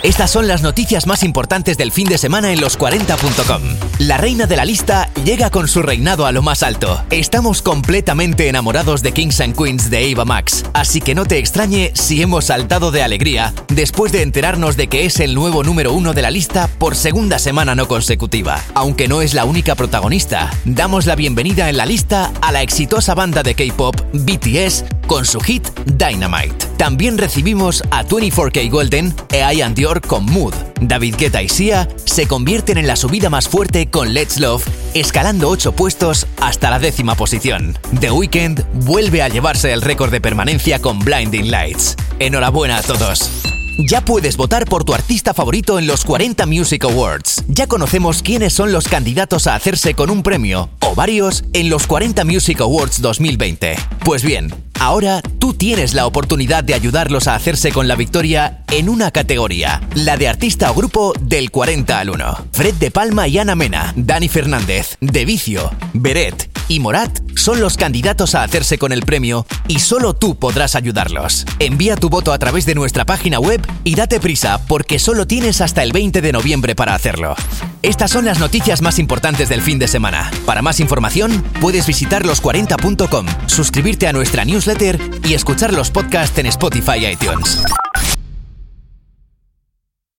Estas son las noticias más importantes del fin de semana en los40.com. La reina de la lista llega con su reinado a lo más alto. Estamos completamente enamorados de Kings and Queens de Ava Max, así que no te extrañe si hemos saltado de alegría después de enterarnos de que es el nuevo número 1 de la lista por segunda semana no consecutiva. Aunque no es la única protagonista, damos la bienvenida en la lista a la exitosa banda de K-pop BTS con su hit Dynamite. También recibimos a 24K-Golden e I Dior con Mood. David Guetta y Sia se convierten en la subida más fuerte con Let's Love, escalando 8 puestos hasta la 10ª posición. The Weeknd vuelve a llevarse el récord de permanencia con Blinding Lights. Enhorabuena a todos. Ya puedes votar por tu artista favorito en los 40 Music Awards. Ya conocemos quiénes son los candidatos a hacerse con un premio, o varios, en los 40 Music Awards 2020. Pues bien, ahora tú tienes la oportunidad de ayudarlos a hacerse con la victoria en una categoría, la de artista o grupo del 40 al 1. Fred de Palma y Ana Mena, Dani Fernández, De Vicio, Beret y Morat son los candidatos a hacerse con el premio y solo tú podrás ayudarlos. Envía tu voto a través de nuestra página web y date prisa porque solo tienes hasta el 20 de noviembre para hacerlo. Estas son las noticias más importantes del fin de semana. Para más información, puedes visitar los40.com, suscribirte a nuestra newsletter y escuchar los podcasts en Spotify y iTunes.